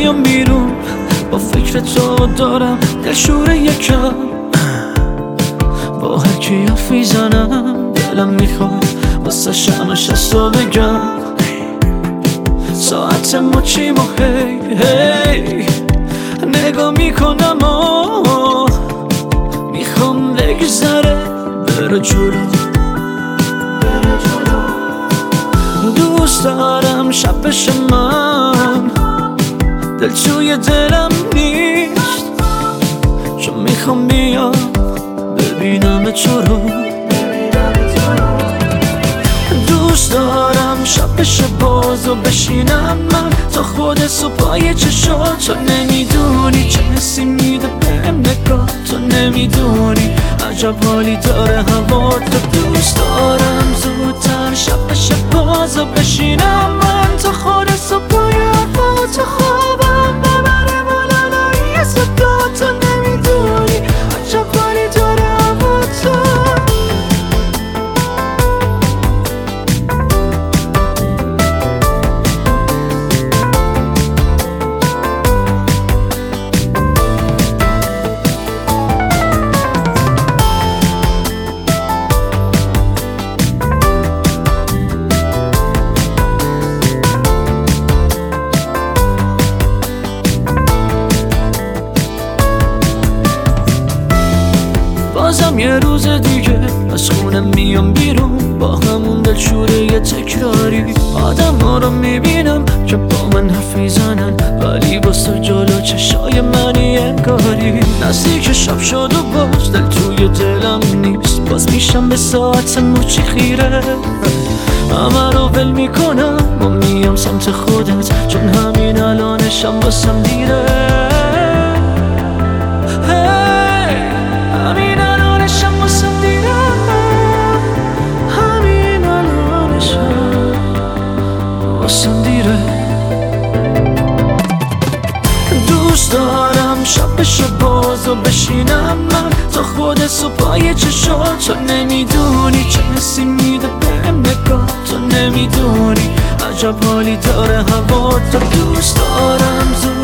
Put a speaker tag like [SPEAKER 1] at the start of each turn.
[SPEAKER 1] میام بیرون با فکر تو دارم دلشور یکم، با هر کی حرف میزنم دلم میخواد واسه شمش از تو بگم ساعت مچیم و هی نگاه میکنم و میخوام بگذره بره جلو. دوست دارم شب بشه من دل توی دلم نیست، چون میخوام بیام ببینم تو رو. دوست دارم شب بشه باز و بشینم من تا خود صبح پای چشات. تو نمیدونی چه حسی میده بهم نگاه، تو نمیدونی عجب حالی داره هوا. تو دوست دارم زودتر شب بشه باز و بشینم من تا خود صبح پای هوا. تو خوابم ببره بالای صدا، تو نمیدونی عجب حالی داره هوا. تو بازم یه روز دیگه از خونه میام بیرون با همون دلشوره یه تکراری. آدم ها رو میبینم که با من حرف میزنن ولی واسه جلو چشای منی انگاری. نزدیک شب شد و باز دل توی دلم نیست، باز میشم به ساعت مچی خیره. همه رو ول میکنم و میام سمت خودت، چون همین الانشم واسم دیره. دوست دارم شب بشه باز و بشینم من تا خود صبح پای چشات. تو نمیدونی چه حسی میده بهم نگاه، تو نمیدونی عجب حالی داره هوا. تو دوست دارم